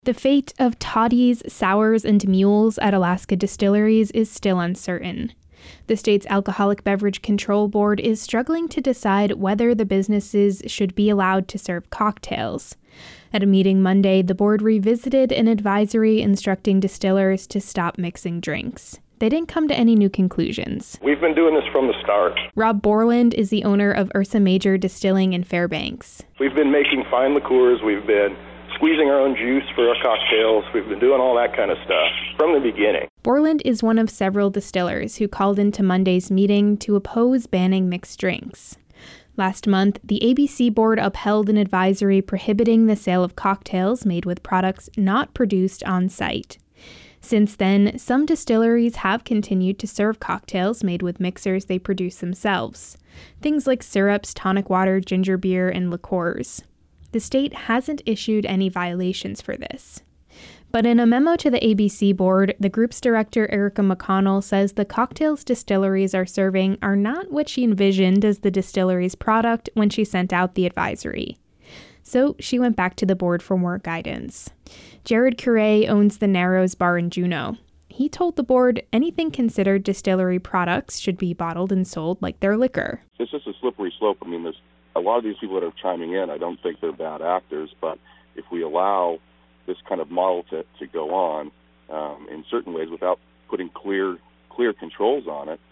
The fate of toddies, sours, and mules at Alaska distilleries is still uncertain. The state's Alcoholic Beverage Control Board is struggling to decide whether the businesses should be allowed to serve cocktails. At a meeting Monday, the board revisited an advisory instructing distillers to stop mixing drinks. They didn't come to any new conclusions. We've been doing this from the start. Rob Borland is the owner of Ursa Major Distilling in Fairbanks. We've been making fine liqueurs. We've been squeezing our own juice for our cocktails. We've been doing all that kind of stuff from the beginning. Borland is one of several distillers who called into Monday's meeting to oppose banning mixed drinks. Last month, the ABC board upheld an advisory prohibiting the sale of cocktails made with products not produced on site. Since then, some distilleries have continued to serve cocktails made with mixers they produce themselves. Things like syrups, tonic water, ginger beer, and liqueurs. The state hasn't issued any violations for this. But in a memo to the ABC board, the group's director, Erica McConnell, says the cocktails distilleries are serving are not what she envisioned as the distillery's product when she sent out the advisory. So she went back to the board for more guidance. Jared Curé owns the Narrows Bar in Juneau. He told the board anything considered distillery products should be bottled and sold like their liquor. It's just a slippery slope. I mean, there's a lot of these people that are chiming in, I don't think they're bad actors, but if we allow this kind of model to go on in certain ways without putting clear controls on it,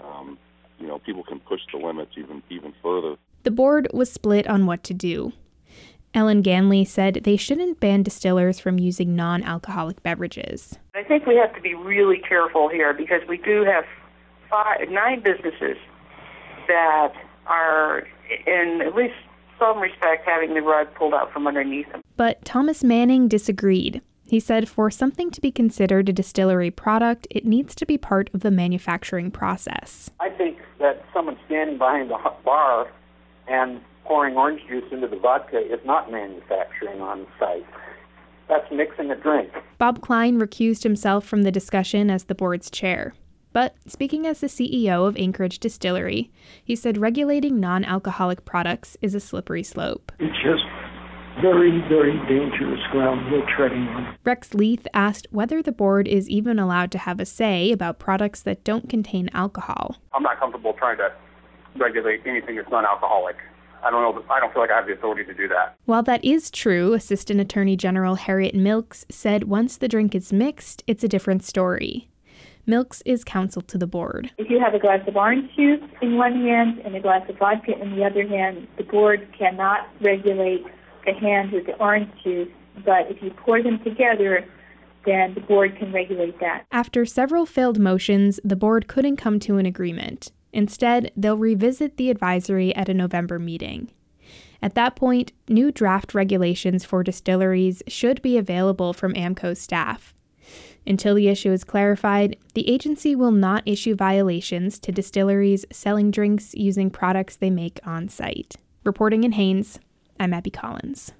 people can push the limits even further. The board was split on what to do. Ellen Ganley said they shouldn't ban distillers from using non-alcoholic beverages. I think we have to be really careful here because we do have 9 businesses that are, in at least some respect, having the rug pulled out from underneath them. But Thomas Manning disagreed. He said for something to be considered a distillery product, it needs to be part of the manufacturing process. I think that someone standing behind the bar and pouring orange juice into the vodka is not manufacturing on site. That's mixing a drink. Bob Klein recused himself from the discussion as the board's chair. But speaking as the CEO of Anchorage Distillery, he said regulating non-alcoholic products is a slippery slope. It's just very, very dangerous ground we're treading on. Rex Leith asked whether the board is even allowed to have a say about products that don't contain alcohol. I'm not comfortable trying to regulate anything that's non-alcoholic. I don't feel like I have the authority to do that. While that is true, Assistant Attorney General Harriet Milks said once the drink is mixed, it's a different story. Milks is counsel to the board. If you have a glass of orange juice in one hand and a glass of vodka in the other hand, the board cannot regulate the hand with the orange juice, but if you pour them together, then the board can regulate that. After several failed motions, the board couldn't come to an agreement. Instead, they'll revisit the advisory at a November meeting. At that point, new draft regulations for distilleries should be available from AMCO's staff. Until the issue is clarified, the agency will not issue violations to distilleries selling drinks using products they make on site. Reporting in Haines, I'm Abby Collins.